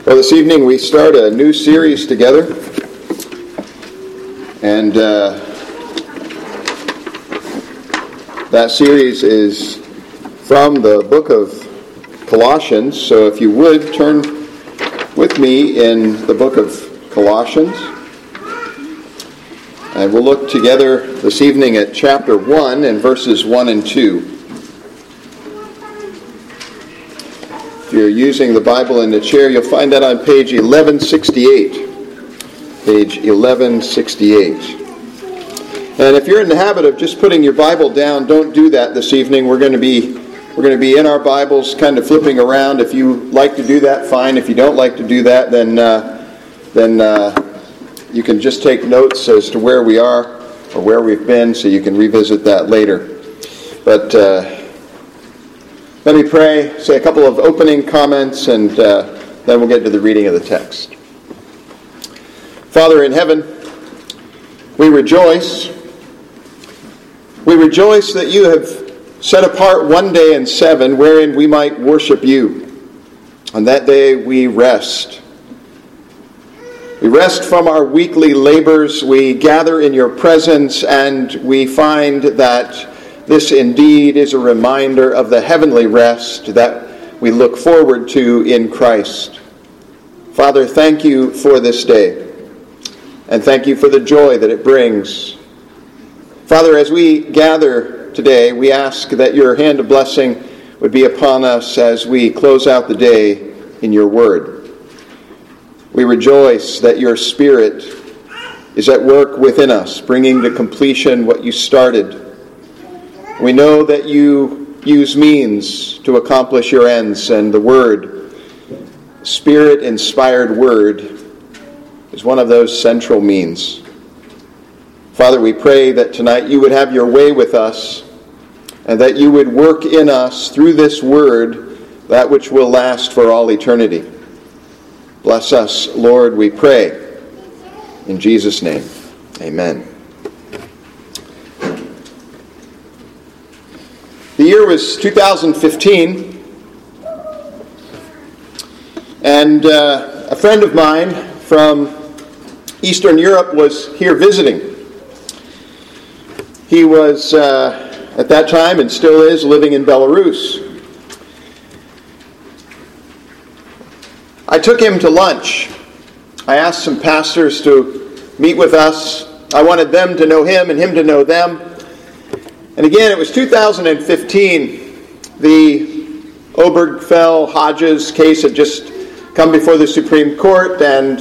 Well, this evening we start a new series together, and that series is from the book of Colossians. So if you would, turn with me in the book of Colossians, and we'll look together this evening at chapter 1 and verses 1 and 2. If you're using the Bible in the chair, you'll find that on page 1168. Page 1168. And if you're in the habit of just putting your Bible down, don't do that this evening. We're going to be in our Bibles, kind of flipping around. If you like to do that, fine. If you don't like to do that, then you can just take notes as to where we are or where we've been, so you can revisit that later. But let me pray, say a couple of opening comments, and then we'll get to the reading of the text. Father in heaven, we rejoice. We rejoice that you have set apart one day in 7 wherein we might worship you. On that day we rest. We rest from our weekly labors. We gather in your presence, and we find that this indeed is a reminder of the heavenly rest that we look forward to in Christ. Father, thank you for this day, and thank you for the joy that it brings. Father, as we gather today, we ask that your hand of blessing would be upon us as we close out the day in your word. We rejoice that your Spirit is at work within us, bringing to completion what you started. We know that you use means to accomplish your ends, and the Word, Spirit-inspired Word, is one of those central means. Father, we pray that tonight you would have your way with us, and that you would work in us through this Word that which will last for all eternity. Bless us, Lord, we pray. In Jesus' name, amen. The year was 2015, and a friend of mine from Eastern Europe was here visiting. He was, at that time, and still is, living in Belarus. I took him to lunch. I asked some pastors to meet with us. I wanted them to know him and him to know them. And again, it was 2015. The Obergefell Hodges case had just come before the Supreme Court, and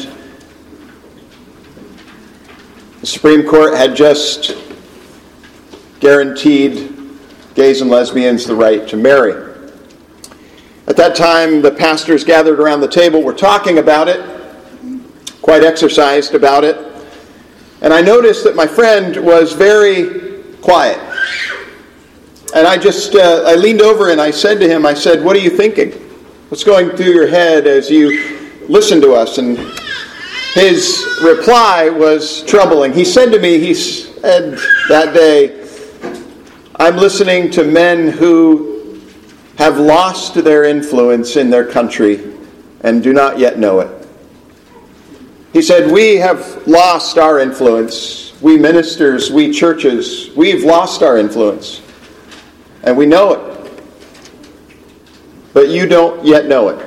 the Supreme Court had just guaranteed gays and lesbians the right to marry. At that time, the pastors gathered around the table were talking about it, quite exercised about it, and I noticed that my friend was very quiet. And I leaned over and I said to him, "What are you thinking? What's going through your head as you listen to us?" And his reply was troubling. He said to me, that day, "I'm listening to men who have lost their influence in their country and do not yet know it." He said, "We have lost our influence. We ministers, we churches, we've lost our influence. And we know it. But you don't yet know it."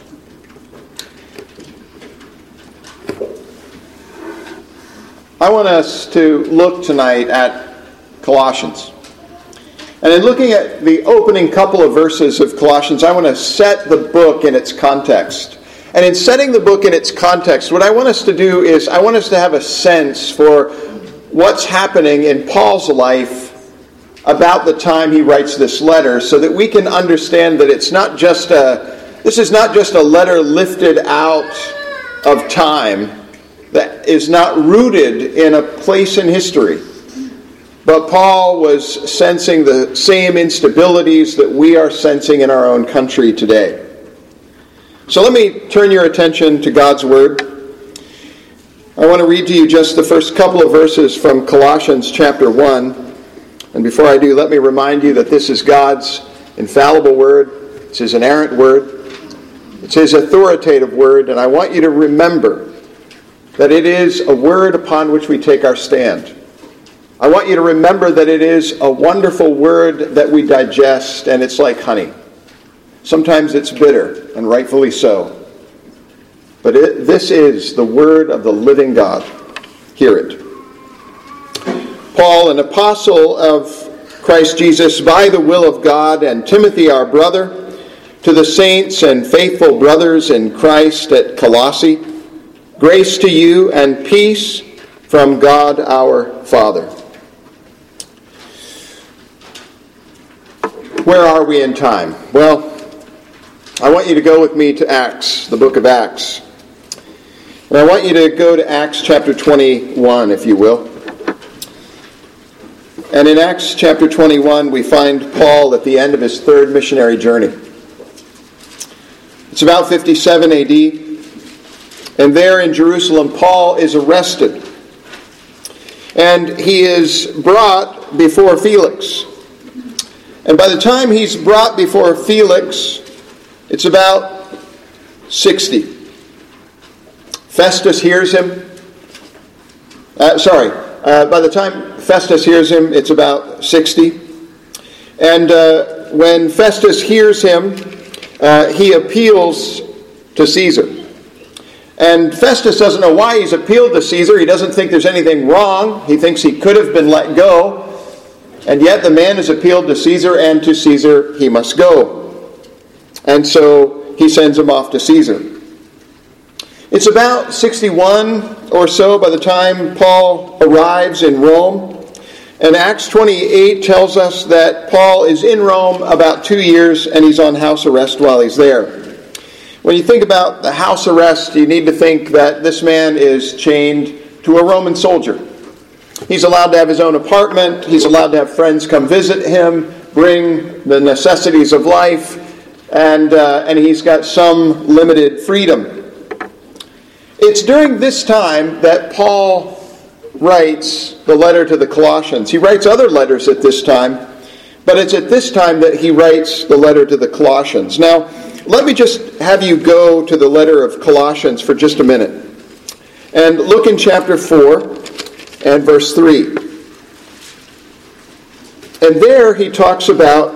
I want us to look tonight at Colossians. And in looking at the opening couple of verses of Colossians, I want to set the book in its context. And in setting the book in its context, what I want us to do is I want us to have a sense for what's happening in Paul's life about the time he writes this letter, so that we can understand that this is not just a letter lifted out of time that is not rooted in a place in history. But Paul was sensing the same instabilities that we are sensing in our own country today. So let me turn your attention to God's Word. I want to read to you just the first couple of verses from Colossians chapter 1. And before I do, let me remind you that this is God's infallible Word. It's His inerrant Word. It's his authoritative word, and I want you to remember that it is a word upon which we take our stand. I want you to remember that it is a wonderful word that we digest, and it's like honey. Sometimes it's bitter, and rightfully so. But this is the word of the living God. Hear it. Paul, an apostle of Christ Jesus, by the will of God, and Timothy, our brother, to the saints and faithful brothers in Christ at Colossae, grace to you and peace from God our Father. Where are we in time? Well, I want you to go with me to Acts, the book of Acts. And I want you to go to Acts chapter 21, if you will. And in Acts chapter 21, we find Paul at the end of his third missionary journey. It's about 57 A.D., and there in Jerusalem, Paul is arrested. And he is brought before Felix. And by the time he's brought before Felix, it's about 60. Festus hears him. By the time Festus hears him, it's about 60. And when Festus hears him, he appeals to Caesar. And Festus doesn't know why he's appealed to Caesar. He doesn't think there's anything wrong. He thinks he could have been let go. And yet the man has appealed to Caesar, and to Caesar he must go. And so he sends him off to Caesar. It's about 61 or so by the time Paul arrives in Rome. And Acts 28 tells us that Paul is in Rome about 2 years, and he's on house arrest while he's there. When you think about the house arrest, you need to think that this man is chained to a Roman soldier. He's allowed to have his own apartment. He's allowed to have friends come visit him, bring the necessities of life, and he's got some limited freedom. It's during this time that Paul writes the letter to the Colossians. He writes other letters at this time, but it's at this time that he writes the letter to the Colossians. Now, let me just have you go to the letter of Colossians for just a minute. And look in chapter 4 and verse 3. And there he talks about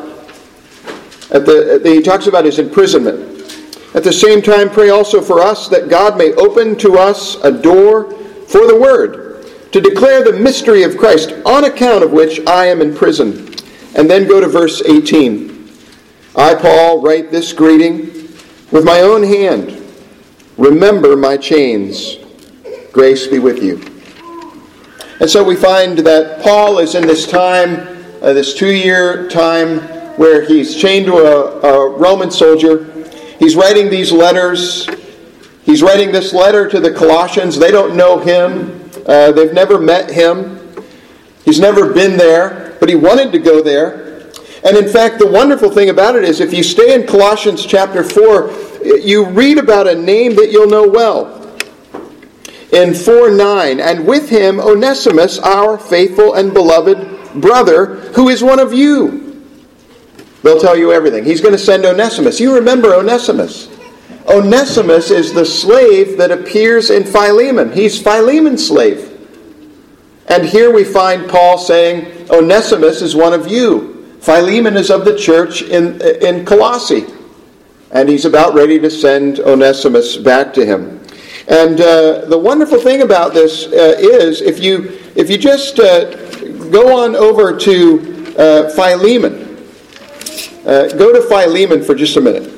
his imprisonment. At the same time, pray also for us that God may open to us a door for the word, to declare the mystery of Christ, on account of which I am in prison. And then go to verse 18. I, Paul, write this greeting with my own hand. Remember my chains. Grace be with you. And so we find that Paul is in this time, this 2-year time, where he's chained to a Roman soldier. He's writing these letters. He's writing this letter to the Colossians. They don't know him. They've never met him. He's never been there, but he wanted to go there. And in fact, the wonderful thing about it is if you stay in Colossians chapter 4, you read about a name that you'll know well. In 4:9, and with him Onesimus, our faithful and beloved brother, who is one of you. They'll tell you everything. He's going to send Onesimus. You remember Onesimus. Onesimus is the slave that appears in Philemon. He's Philemon's slave. And here we find Paul saying, Onesimus is one of you. Philemon is of the church in Colossae. And he's about ready to send Onesimus back to him. And the wonderful thing about this is if you just go on over to Philemon. Go to Philemon for just a minute.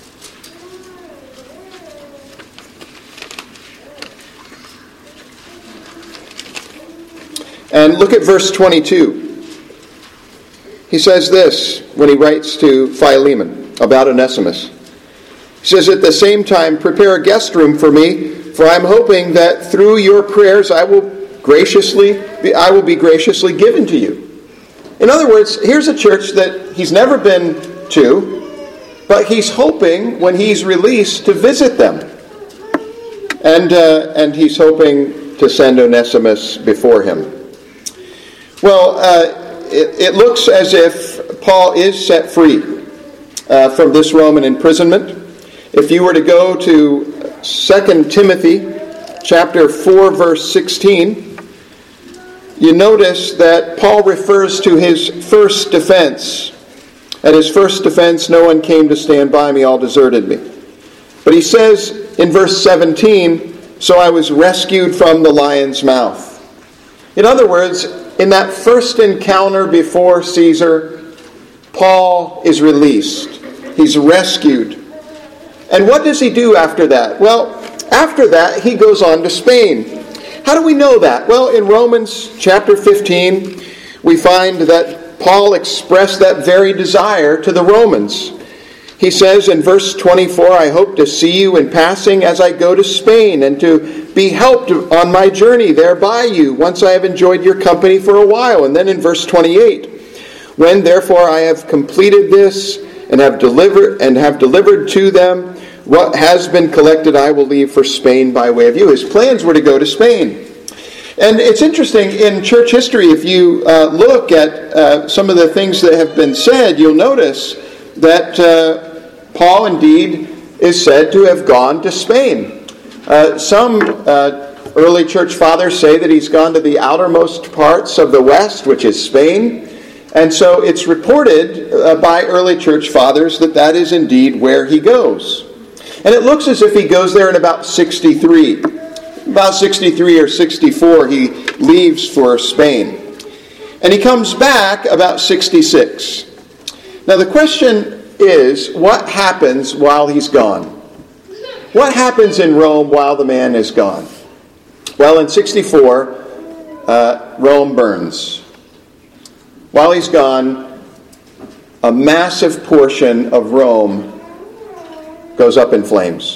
And look at verse 22. He says this when he writes to Philemon about Onesimus. He says, at the same time, prepare a guest room for me, for I am hoping that through your prayers I will be graciously given to you. In other words, here's a church that he's never been to, but he's hoping when he's released to visit them. And he's hoping to send Onesimus before him. Well, it looks as if Paul is set free from this Roman imprisonment. If you were to go to 2 Timothy chapter 4, verse 16, you notice that Paul refers to his first defense. At his first defense, no one came to stand by me, all deserted me. But he says in verse 17, so I was rescued from the lion's mouth. In other words, in that first encounter before Caesar, Paul is released. He's rescued. And what does he do after that? Well, after that, he goes on to Spain. How do we know that? Well, in Romans chapter 15, we find that Paul expressed that very desire to the Romans. He says in verse 24, I hope to see you in passing as I go to Spain and to be helped on my journey there by you once I have enjoyed your company for a while. And then in verse 28, when therefore I have completed this and have delivered to them what has been collected, I will leave for Spain by way of you. His plans were to go to Spain. And it's interesting, in church history, if you look at some of the things that have been said, you'll notice that Paul indeed is said to have gone to Spain. Some early church fathers say that he's gone to the outermost parts of the West, which is Spain. And so it's reported by early church fathers that that is indeed where he goes. And it looks as if he goes there in about 63. About 63 or 64, he leaves for Spain. And he comes back about 66. Now the question is, what happens while he's gone? What happens in Rome while the man is gone? Well, in 64, Rome burns. While he's gone, a massive portion of Rome goes up in flames.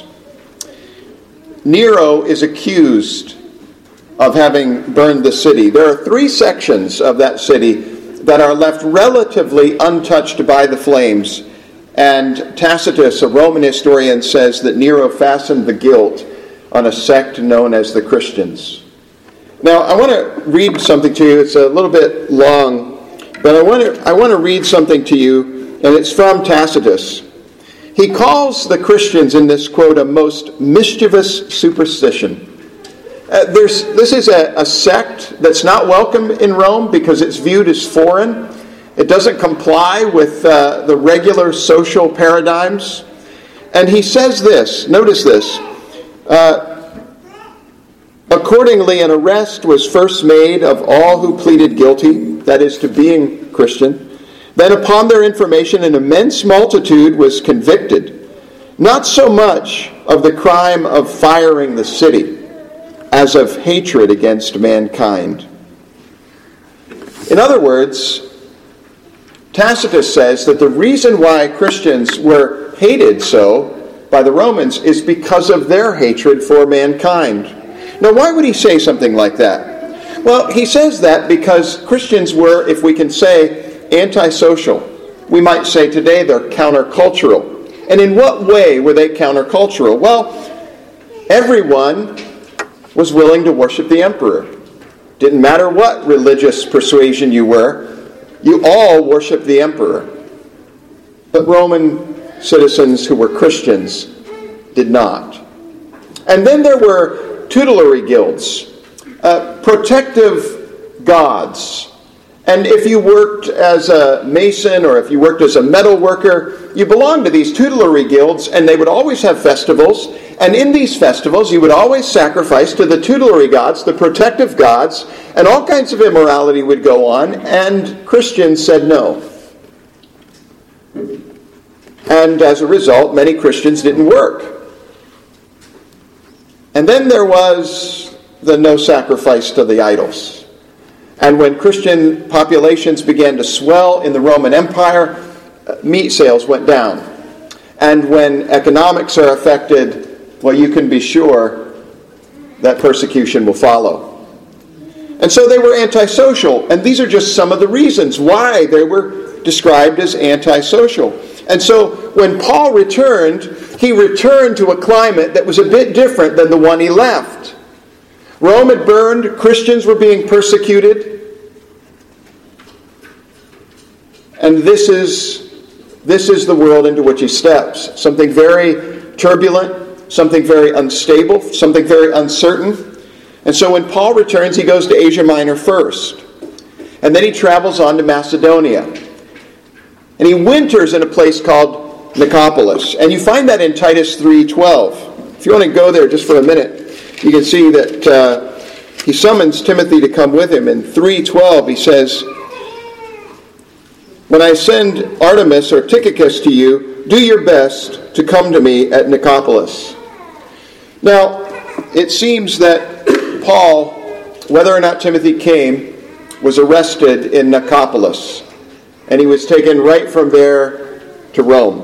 Nero is accused of having burned the city. There are 3 sections of that city that are left relatively untouched by the flames. And Tacitus, a Roman historian, says that Nero fastened the guilt on a sect known as the Christians. Now, I want to read something to you. It's a little bit long, but I want to read something to you, and it's from Tacitus. He calls the Christians in this quote a most mischievous superstition. This is a sect that's not welcome in Rome because it's viewed as foreign. It doesn't comply with the regular social paradigms. And he says this, notice this, accordingly an arrest was first made of all who pleaded guilty, that is to being Christian. Then upon their information an immense multitude was convicted, not so much of the crime of firing the city, as of hatred against mankind. In other words, Tacitus says that the reason why Christians were hated so by the Romans is because of their hatred for mankind. Now, why would he say something like that? Well, he says that because Christians were, if we can say, antisocial. We might say today they're countercultural. And in what way were they countercultural? Well, everyone was willing to worship the emperor. Didn't matter what religious persuasion you were, you all worshiped the emperor. But Roman citizens who were Christians did not. And then there were tutelary guilds, protective gods. And if you worked as a mason or if you worked as a metal worker, you belonged to these tutelary guilds, and they would always have festivals. And in these festivals, you would always sacrifice to the tutelary gods, the protective gods, and all kinds of immorality would go on, and Christians said no. And as a result, many Christians didn't work. And then there was the no sacrifice to the idols. And when Christian populations began to swell in the Roman Empire, meat sales went down. And when economics are affected, well, you can be sure that persecution will follow. And so they were antisocial. And these are just some of the reasons why they were described as antisocial. And so when Paul returned, he returned to a climate that was a bit different than the one he left. Rome had burned, Christians were being persecuted. And this is the world into which he steps. Something very turbulent, something very unstable, something very uncertain. And so when Paul returns, he goes to Asia Minor first. And then he travels on to Macedonia. And he winters in a place called Nicopolis. And you find that in Titus 3:12. If you want to go there just for a minute, you can see that he summons Timothy to come with him. In 3:12 he says, "When I send Artemas or Tychicus to you, do your best to come to me at Nicopolis." Now, it seems that Paul, whether or not Timothy came, was arrested in Nicopolis. And he was taken right from there to Rome.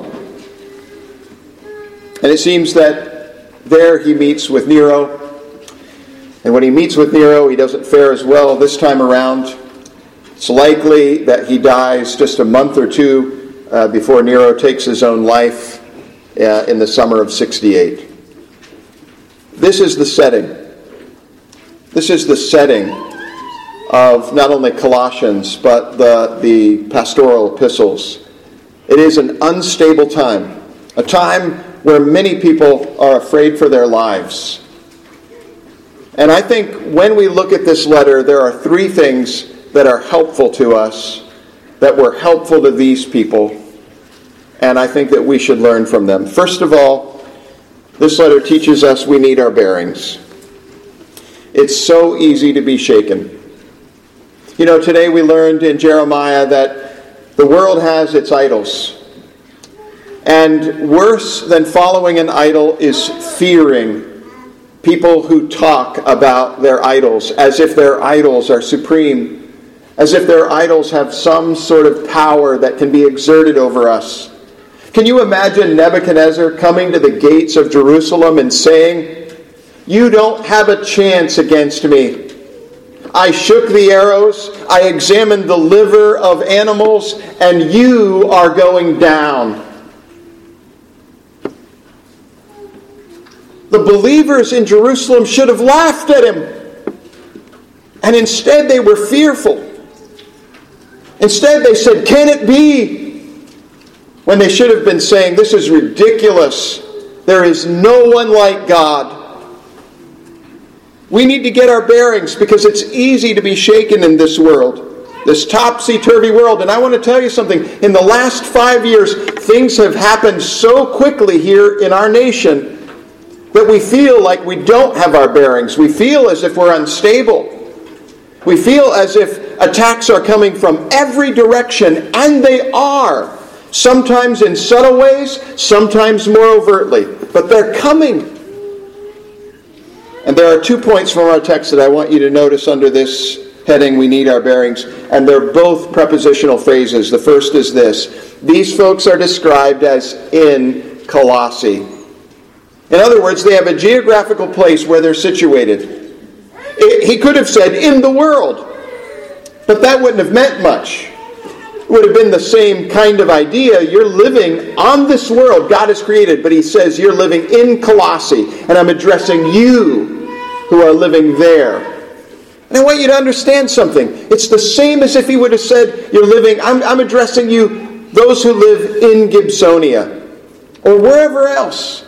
And it seems that there he meets with Nero. And when he meets with Nero, he doesn't fare as well this time around. It's likely that he dies just a month or two before Nero takes his own life in the summer of 68. This is the setting. This is the setting of not only Colossians, but the pastoral epistles. It is an unstable time, a time where many people are afraid for their lives. And I think when we look at this letter, there are three things that are helpful to us, that were helpful to these people, and I think that we should learn from them. First of all, this letter teaches us we need our bearings. It's so easy to be shaken. You know, today we learned in Jeremiah that the world has its idols. And worse than following an idol is fearing people who talk about their idols as if their idols are supreme, as if their idols have some sort of power that can be exerted over us. Can you imagine Nebuchadnezzar coming to the gates of Jerusalem and saying, "You don't have a chance against me. I shook the arrows, I examined the liver of animals, and you are going down." The believers in Jerusalem should have laughed at him. And instead they were fearful. Instead they said, "Can it be?" When they should have been saying, "This is ridiculous. There is no one like God." We need to get our bearings because it's easy to be shaken in this world, this topsy-turvy world. And I want to tell you something. In the last 5 years, things have happened so quickly here in our nation that we feel like we don't have our bearings. We feel as if we're unstable. We feel as if attacks are coming from every direction, and they are. Sometimes in subtle ways, sometimes more overtly. But they're coming. And there are 2 points from our text that I want you to notice under this heading, we need our bearings. And they're both prepositional phrases. The first is this: these folks are described as in Colossae. In other words, they have a geographical place where they're situated. He could have said, in the world. But that wouldn't have meant much. It would have been the same kind of idea. You're living on this world God has created. But he says, you're living in Colossae. And I'm addressing you who are living there. And I want you to understand something. It's the same as if he would have said, you're living, I'm addressing you, those who live in Gibsonia. Or wherever else.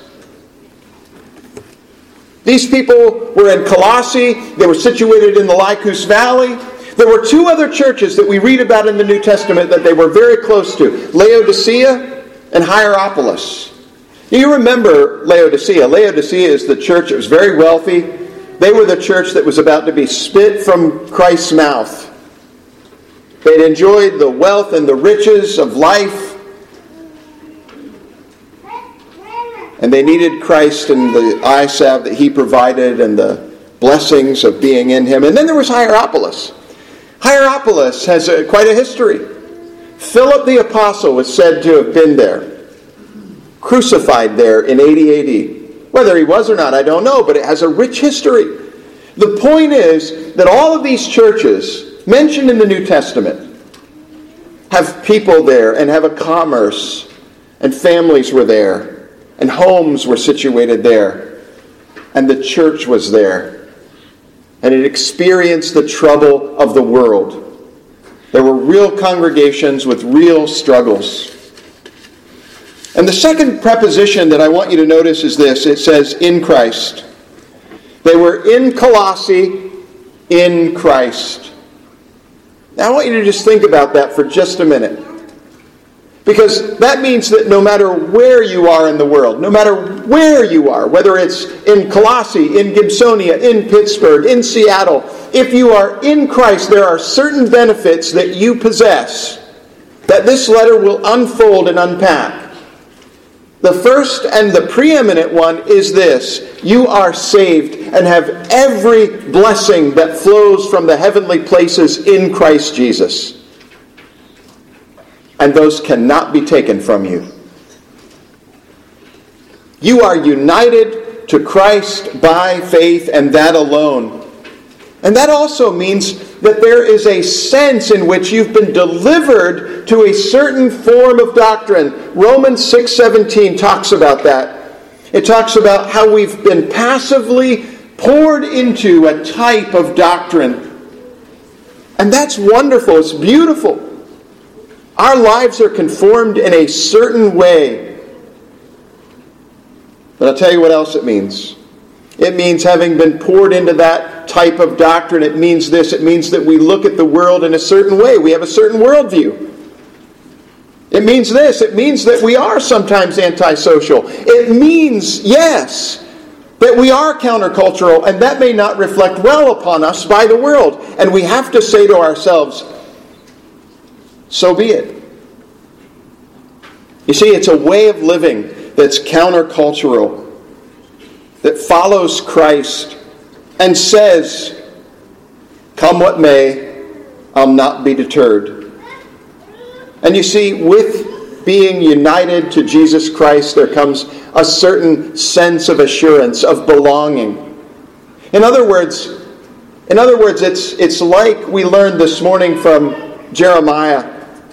These people were in Colossae. They were situated in the Lycus Valley. There were 2 other churches that we read about in the New Testament that they were very close to: Laodicea and Hierapolis. You remember Laodicea. Laodicea is the church that was very wealthy. They were the church that was about to be spit from Christ's mouth. They'd enjoyed the wealth and the riches of life. And they needed Christ and the eye salve that he provided and the blessings of being in him. And then there was Hierapolis. Hierapolis has quite a history. Philip the Apostle was said to have been there, crucified there in 80 AD. Whether he was or not, I don't know, but it has a rich history. The point is that all of these churches mentioned in the New Testament have people there and have a commerce, and families were there. And homes were situated there. And the church was there. And it experienced the trouble of the world. There were real congregations with real struggles. And the second preposition that I want you to notice is this. It says, in Christ. They were in Colossae, in Christ. Now I want you to just think about that for just a minute. Because that means that no matter where you are in the world, no matter where you are, whether it's in Colossae, in Gibsonia, in Pittsburgh, in Seattle, if you are in Christ, there are certain benefits that you possess that this letter will unfold and unpack. The first and the preeminent one is this: you are saved and have every blessing that flows from the heavenly places in Christ Jesus. And those cannot be taken from you. You are united to Christ by faith, and that alone. And that also means that there is a sense in which you've been delivered to a certain form of doctrine. Romans 6:17 talks about that. It talks about how we've been passively poured into a type of doctrine. And that's wonderful. It's beautiful. Our lives are conformed in a certain way. But I'll tell you what else it means. It means having been poured into that type of doctrine, it means this. It means that we look at the world in a certain way. We have a certain worldview. It means this. It means that we are sometimes antisocial. It means, yes, that we are countercultural, and that may not reflect well upon us by the world. And we have to say to ourselves, so be it. You see, it's a way of living that's countercultural, that follows Christ and says, come what may, I'll not be deterred. And you see, with being united to Jesus Christ, there comes a certain sense of assurance, of belonging. In other words, it's like we learned this morning from Jeremiah.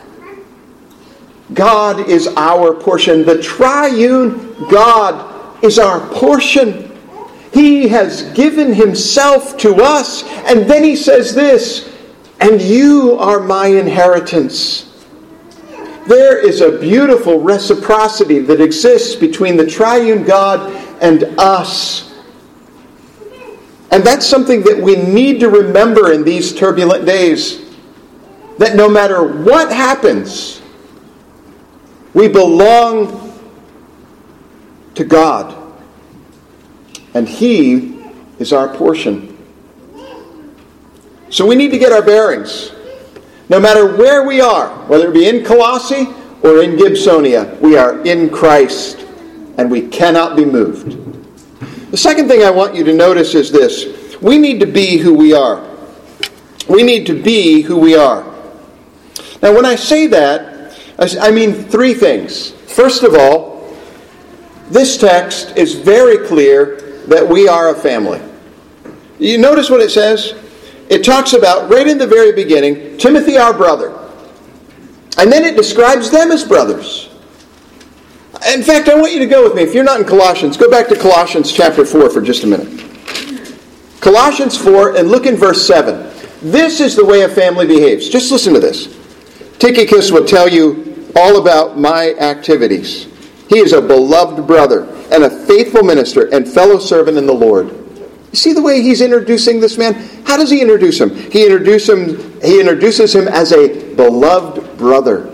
God is our portion. The triune God is our portion. He has given himself to us. And then he says this, and you are my inheritance. There is a beautiful reciprocity that exists between the triune God and us. And that's something that we need to remember in these turbulent days. That no matter what happens, we belong to God. And He is our portion. So we need to get our bearings. No matter where we are, whether it be in Colossae or in Gibsonia, we are in Christ and we cannot be moved. The second thing I want you to notice is this. We need to be who we are. We need to be who we are. Now when I say that, I mean three things. First of all, this text is very clear that we are a family. You notice what it says? It talks about, right in the very beginning, Timothy our brother. And then it describes them as brothers. In fact, I want you to go with me. If you're not in Colossians, go back to Colossians chapter 4 for just a minute. Colossians 4, and look in verse 7. This is the way a family behaves. Just listen to this. Tychicus will tell you all about my activities. He is a beloved brother and a faithful minister and fellow servant in the Lord. You see the way he's introducing this man? How does he introduce him? He introduces him as a beloved brother.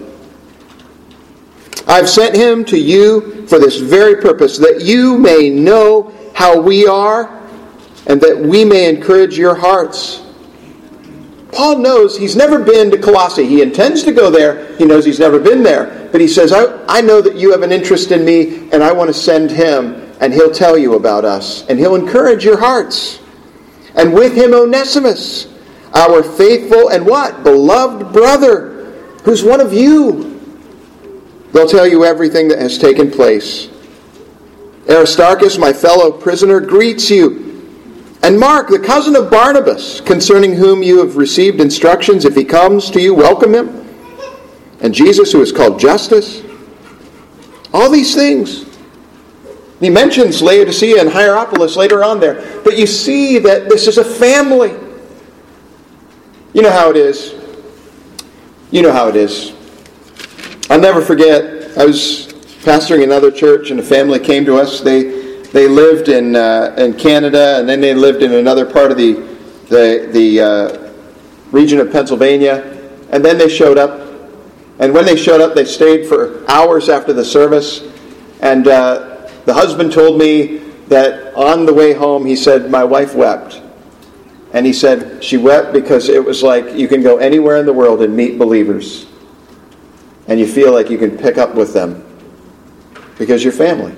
I've sent him to you for this very purpose, that you may know how we are and that we may encourage your hearts. Paul knows he's never been to Colossae. He intends to go there. He knows he's never been there. But he says, I know that you have an interest in me, and I want to send him, and he'll tell you about us, and he'll encourage your hearts. And with him Onesimus, our faithful and what? Beloved brother, who's one of you. They'll tell you everything that has taken place. Aristarchus, my fellow prisoner, greets you. And Mark, the cousin of Barnabas, concerning whom you have received instructions, if he comes to you, welcome him. And Jesus, who is called Justus. All these things. He mentions Laodicea and Hierapolis later on there. But you see that this is a family. You know how it is. You know how it is. I'll never forget, I was pastoring another church, and a family came to us. They lived in Canada, and then they lived in another part of the region of Pennsylvania, and then they showed up. And when they showed up, they stayed for hours after the service. And the husband told me that on the way home, he said, my wife wept. And he said she wept because it was like you can go anywhere in the world and meet believers. And you feel like you can pick up with them because you're family.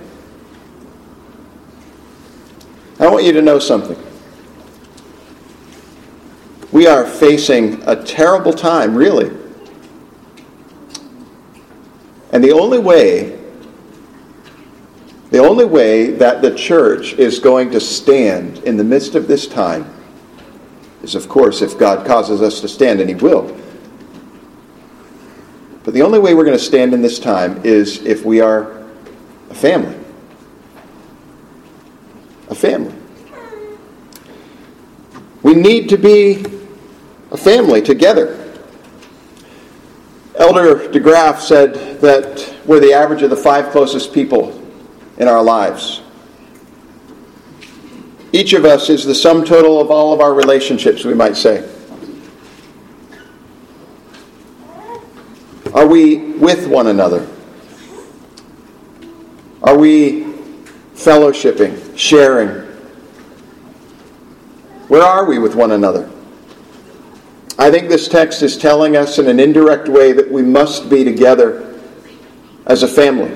I want you to know something. We are facing a terrible time, really. And the only way that the church is going to stand in the midst of this time is, of course, if God causes us to stand, and He will. But the only way we're going to stand in this time is if we are a family. A family. We need to be a family together. Elder DeGraff said that we're the average of the 5 closest people in our lives. Each of us is the sum total of all of our relationships, we might say. Are we with one another? Are we fellowshipping, sharing? Where are we with one another? I think this text is telling us in an indirect way that we must be together as a family.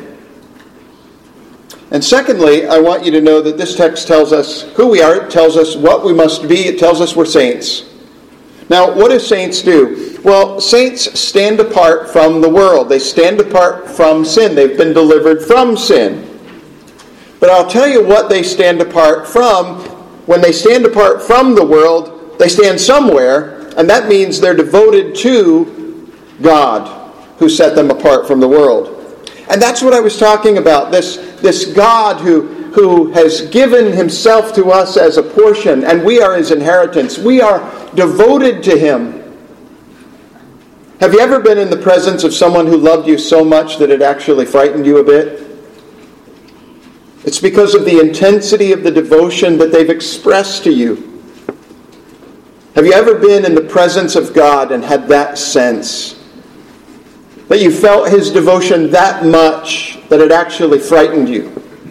And secondly, I want you to know that this text tells us who we are. It tells us what we must be. It tells us we're saints. Now, what do saints do? Well, saints stand apart from the world. They stand apart from sin. They've been delivered from sin. But I'll tell you what they stand apart from. When they stand apart from the world, they stand somewhere. And that means they're devoted to God, who set them apart from the world. And that's what I was talking about, this God who has given Himself to us as a portion, and we are His inheritance. We are devoted to Him. Have you ever been in the presence of someone who loved you so much that it actually frightened you a bit? It's because of the intensity of the devotion that they've expressed to you. Have you ever been in the presence of God and had that sense? That you felt His devotion that much that it actually frightened you?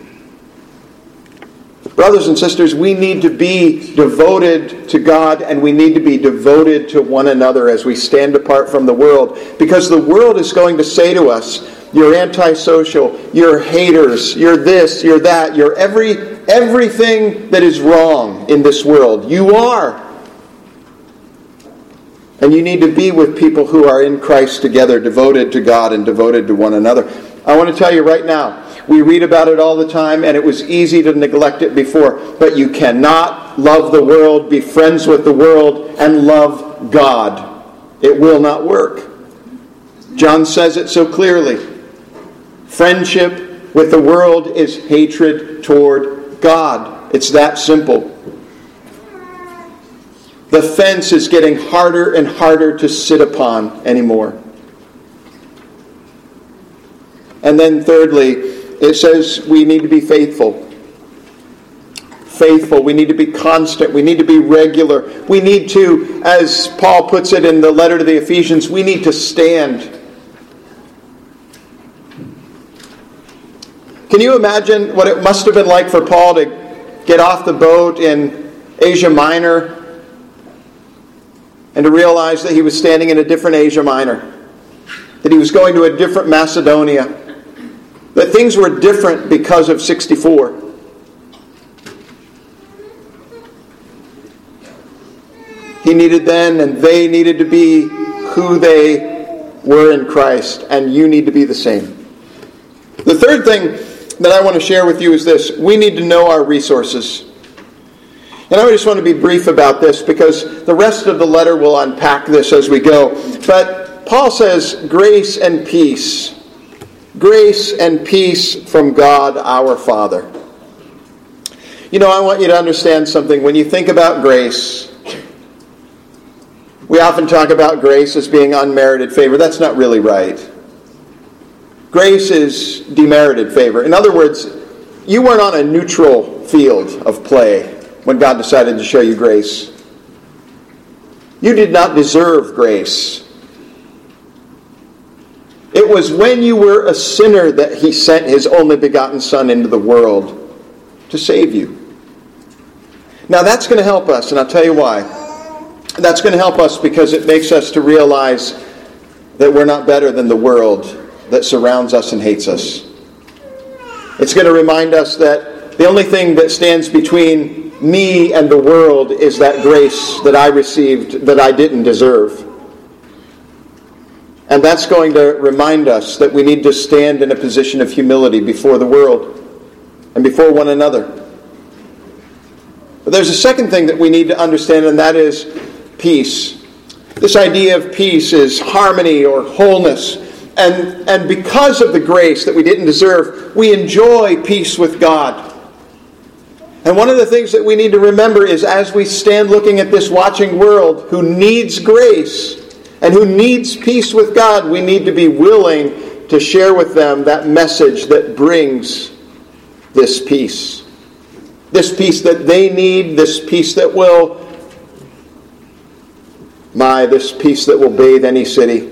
Brothers and sisters, we need to be devoted to God, and we need to be devoted to one another as we stand apart from the world. Because the world is going to say to us, you're antisocial, you're haters, you're this, you're that, you're everything that is wrong in this world. You are. And you need to be with people who are in Christ together, devoted to God and devoted to one another. I want to tell you right now, we read about it all the time, and it was easy to neglect it before. But you cannot love the world, be friends with the world, and love God. It will not work. John says it so clearly. Friendship with the world is hatred toward God. It's that simple. The fence is getting harder and harder to sit upon anymore. And then thirdly, it says we need to be faithful. Faithful. We need to be constant. We need to be regular. We need to, as Paul puts it in the letter to the Ephesians, we need to stand. Can you imagine what it must have been like for Paul to get off the boat in Asia Minor and to realize that he was standing in a different Asia Minor, that he was going to a different Macedonia, that things were different because of 64. He needed then, and they needed to be who they were in Christ, and you need to be the same. The third thing that I want to share with you is this. We need to know our resources. And I just want to be brief about this because the rest of the letter will unpack this as we go. But Paul says, grace and peace. Grace and peace from God our Father. You know, I want you to understand something. When you think about grace, we often talk about grace as being unmerited favor. That's not really right. grace is demerited favor. In other words, you weren't on a neutral field of play when God decided to show you grace. You did not deserve grace. It was when you were a sinner that He sent His only begotten Son into the world to save you. Now that's going to help us, and I'll tell you why. That's going to help us because it makes us to realize that we're not better than the world that surrounds us and hates us. It's going to remind us that the only thing that stands between me and the world is that grace that I received that I didn't deserve. And that's going to remind us that we need to stand in a position of humility before the world and before one another. But there's a second thing that we need to understand, and that is peace. This idea of peace is harmony or wholeness. And because of the grace that we didn't deserve, we enjoy peace with God. And one of the things that we need to remember is as we stand looking at this watching world who needs grace and who needs peace with God, we need to be willing to share with them that message that brings this peace. This peace that they need, this peace that will bathe any city.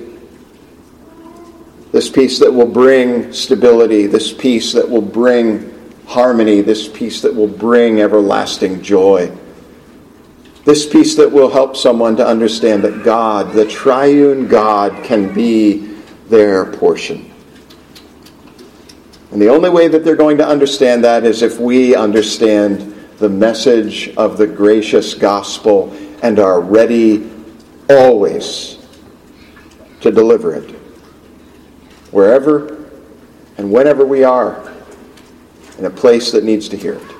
This peace that will bring stability. This peace that will bring harmony. This peace that will bring everlasting joy. This peace that will help someone to understand that God, the triune God, can be their portion. And the only way that they're going to understand that is if we understand the message of the gracious gospel and are ready always to deliver it, wherever and whenever we are in a place that needs to hear it.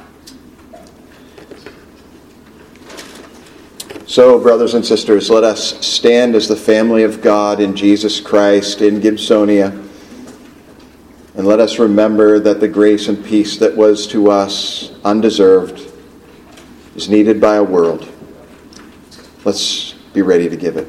So, brothers and sisters, let us stand as the family of God in Jesus Christ in Gibsonia, and let us remember that the grace and peace that was to us undeserved is needed by a world. Let's be ready to give it.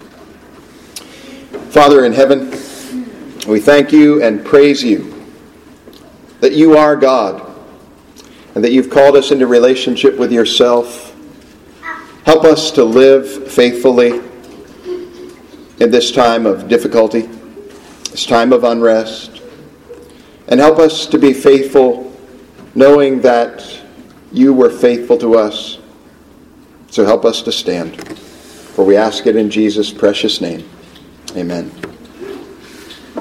Father in heaven, we thank you and praise you that you are God and that you've called us into relationship with yourself. Help us to live faithfully in this time of difficulty, this time of unrest, and help us to be faithful knowing that you were faithful to us. So help us to stand. For we ask it in Jesus' precious name. Amen.